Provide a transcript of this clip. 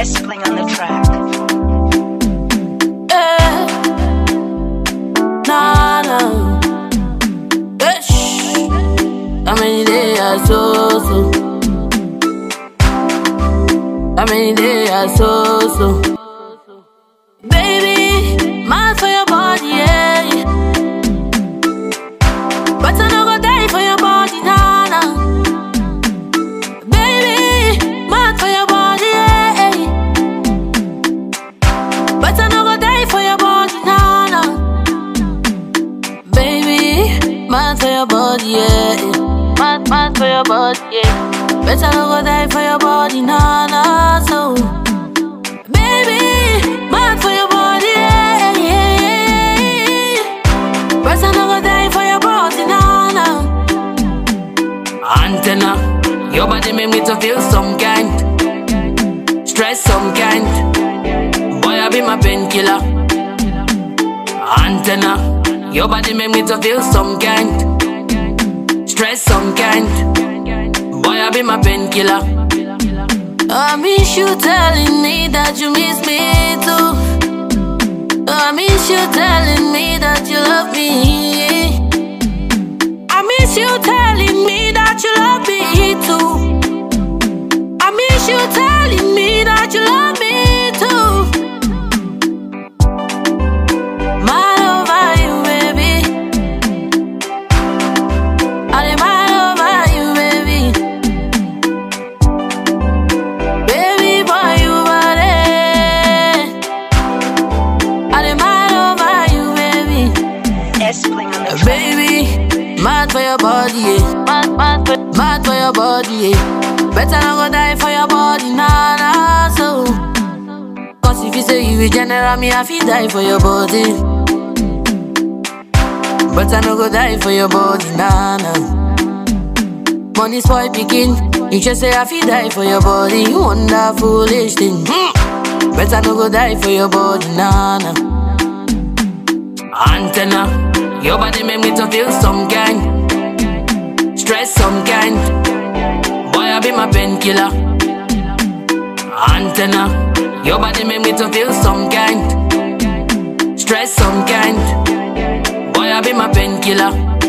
S-Bling on the track. Nah, nah. How many days I so. How many days I so. Baby, mad for your body, yeah. But I no go die for your body, nah, nah. Baby, mad for your body, yeah. But I no go die for your body, nah, nah. Baby, mad for your body, yeah. Mad for your body, yeah. Better no go die for your body, nah, nah, so. Baby, mad for your body, yeah, yeah. Better no go die for your body, nah, nah. Antenna, your body make me to feel some kind. Stress some kind. Boy, I be my painkiller. Antenna, your body make me to feel some kind. Stress some kind. Boy, I be my painkiller. I miss you telling me that you miss me too. I miss you telling me that you love me. I miss you telling me that you love me too. I miss you telling me that you love me too. Mad over you, baby. I'm mad over you, baby. Baby boy, you are there. I'm mad over you, baby. S-Bling on the track. Baby, mad for your body, yeah. Mad for your body, yeah. Better not go die for your body, nah, nah, so. Cause if you say you will general me, I feel die for your body. Better not go die for your body, nah, nah. Money spoil picking. You just say I feel die for your body. You wonder foolish thing. Better not go die for your body, nah, nah. Antenna, your body make me to feel some kind. Stress some kind. Boy, I be my painkiller. Antenna, your body make me to feel some kind. Stress some kind. Boy, I be my painkiller.